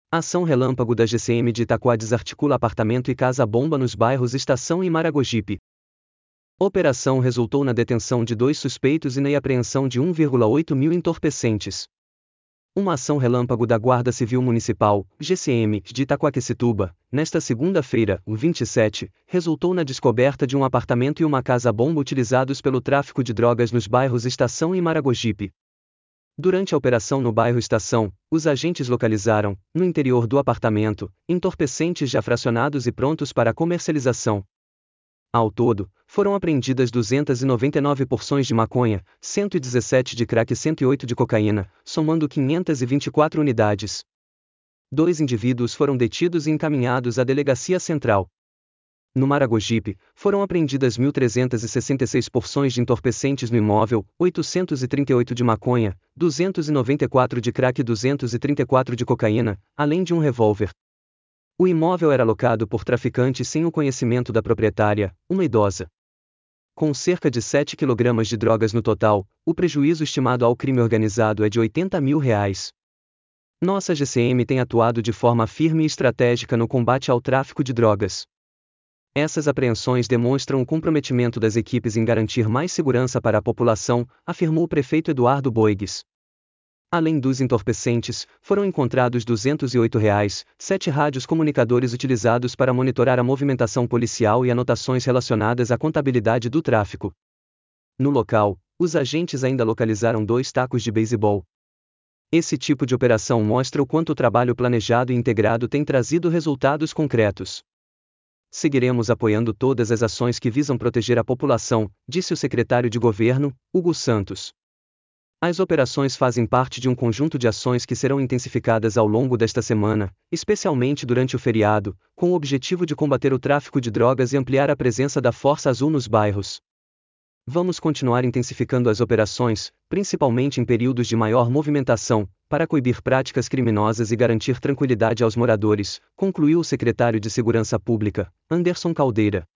Ação relâmpago da GCM de Itaquá desarticula apartamento e casa-bomba nos bairros Estação e Maragogipe. Operação resultou na detenção de 2 suspeitos e na apreensão de 1,8 mil entorpecentes. Uma ação relâmpago da Guarda Civil Municipal, GCM, de Itaquaquecetuba, nesta segunda-feira, o 27, resultou na descoberta de um apartamento e uma casa-bomba utilizados pelo tráfico de drogas nos bairros Estação e Maragogipe. Durante a operação no bairro Estação, os agentes localizaram, no interior do apartamento, entorpecentes já fracionados e prontos para comercialização. Ao todo, foram apreendidas 299 porções de maconha, 117 de crack e 108 de cocaína, somando 524 unidades. 2 indivíduos foram detidos e encaminhados à Delegacia Central. No Maragogipe, foram apreendidas 1.366 porções de entorpecentes no imóvel, 838 de maconha, 294 de crack e 234 de cocaína, além de um revólver. O imóvel era alocado por traficantes sem o conhecimento da proprietária, uma idosa. Com cerca de 7 kg de drogas no total, o prejuízo estimado ao crime organizado é de R$80 mil. Nossa GCM tem atuado de forma firme e estratégica no combate ao tráfico de drogas. Essas apreensões demonstram o comprometimento das equipes em garantir mais segurança para a população, afirmou o prefeito Eduardo Boigues. Além dos entorpecentes, foram encontrados R$208, 7 rádios comunicadores utilizados para monitorar a movimentação policial e anotações relacionadas à contabilidade do tráfico. No local, os agentes ainda localizaram 2 tacos de beisebol. Esse tipo de operação mostra o quanto o trabalho planejado e integrado tem trazido resultados concretos. Seguiremos apoiando todas as ações que visam proteger a população, disse o secretário de Governo, Hugo Santos. As operações fazem parte de um conjunto de ações que serão intensificadas ao longo desta semana, especialmente durante o feriado, com o objetivo de combater o tráfico de drogas e ampliar a presença da Força Azul nos bairros. Vamos continuar intensificando as operações, principalmente em períodos de maior movimentação, para coibir práticas criminosas e garantir tranquilidade aos moradores, concluiu o secretário de Segurança Pública, Anderson Caldeira.